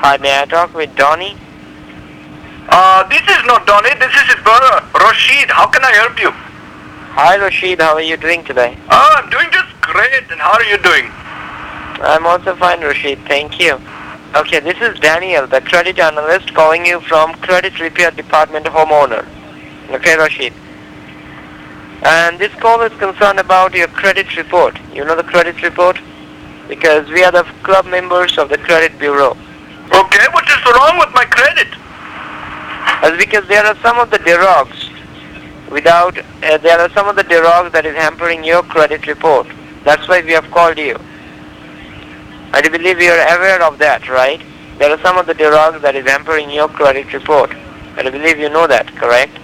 Hi, may I talk with Donnie? This is not Donnie, this is his brother, Rashid. How can I help you? Hi, Rashid. How are you doing today? I'm doing just great, and how are you doing? I'm also fine, Rashid. Thank you. Okay, this is Daniel, the credit analyst, calling you from Credit Repair Department homeowner. Okay, Rashid. And this call is concerned about your credit report. You know the credit report? Because we are the club members of the Credit Bureau. Okay, what is wrong with my credit? That's because there are some of the derogs that is hampering your credit report. That's why we have called you. I do believe you are aware of that, right? There are some of the derogs that is hampering your credit report. I do believe you know that, correct?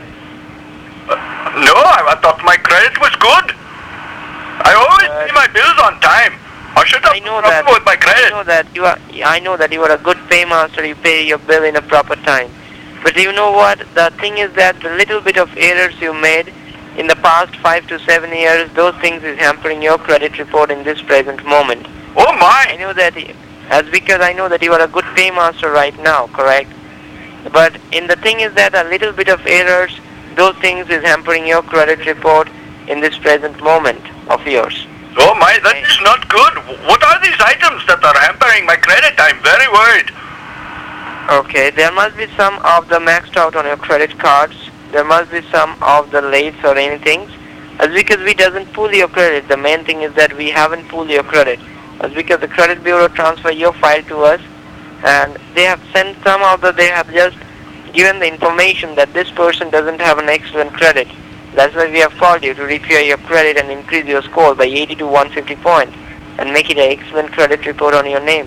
No, I thought my credit was good. I always pay my bills on time. I should have no problem with my credit. I know that you are a good paymaster. You pay your bill in a proper time. But you know what? The thing is that the little bit of errors you made in the past 5 to 7 years, those things is hampering your credit report in this present moment. Oh my! I know that, because I know that you are a good paymaster right now, correct? But the thing is that a little bit of errors, those things is hampering your credit report in this present moment of yours. Oh my, that is not good. What are these items that are hampering my credit? I'm very worried. Okay, there must be some of the maxed out on your credit cards. There must be some of the lates or anything. That's because we doesn't pull your credit. The main thing is that we haven't pulled your credit. That's because the credit bureau transfer your file to us, and they have sent they have just given the information that this person doesn't have an excellent credit. That's why we have called you to repair your credit and increase your score by 80 to 150 points and make it an excellent credit report on your name.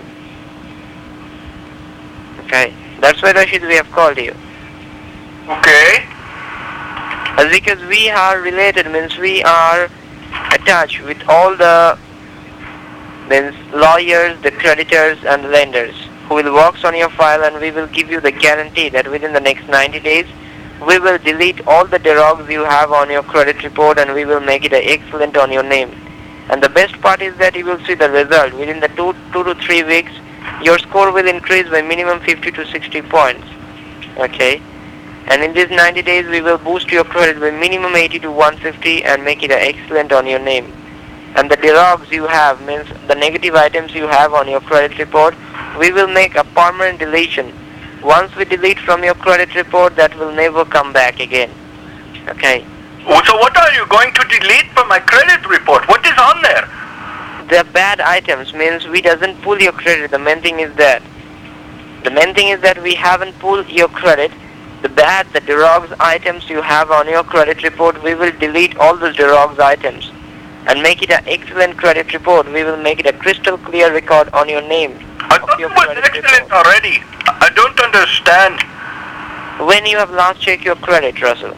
Okay, that's why, Rashid, we have called you. Okay. That's because we are related, means we are attached with all the lawyers, the creditors and the lenders who will work on your file, and we will give you the guarantee that within the next 90 days we will delete all the derogs you have on your credit report and we will make it excellent on your name. And the best part is that you will see the result. Within the 2 to 3 weeks, your score will increase by minimum 50 to 60 points. Okay? And in these 90 days, we will boost your credit by minimum 80 to 150 and make it excellent on your name. And the derogs you have, means the negative items you have on your credit report, we will make a permanent deletion. Once we delete from your credit report, that will never come back again. Okay? So what are you going to delete from my credit report? What is on there? The bad items, means we doesn't pull your credit. The main thing is that we haven't pulled your credit. The derogs items you have on your credit report, we will delete all those derogs items and make it an excellent credit report. We will make it a crystal clear record on your name. I thought it was excellent already. I don't understand. When you have last checked your credit, Russell?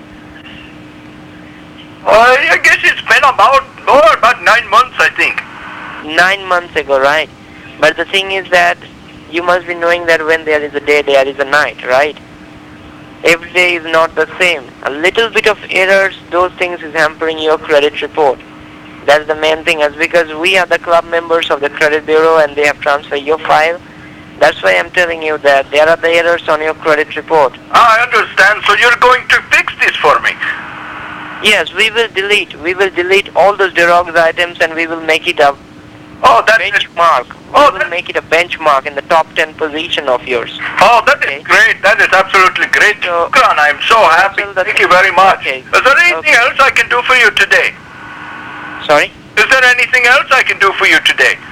I guess it's been about 9 months, I think. 9 months ago, right? But the thing is that you must be knowing that when there is a day, there is a night, right? Every day is not the same. A little bit of errors, those things is hampering your credit report. That's the main thing, is because we are the club members of the credit bureau and they have transferred your file. That's why I'm telling you that there are the errors on your credit report. I understand. So you're going to fix this for me? Yes, we will delete all those derogs items and we will make it a benchmark. We will make it a benchmark in the top 10 position of yours. Oh, that is great. That is absolutely great. So, Kran, I'm so happy. Thank you very much. Okay. Is there anything else I can do for you today? Sorry? Is there anything else I can do for you today?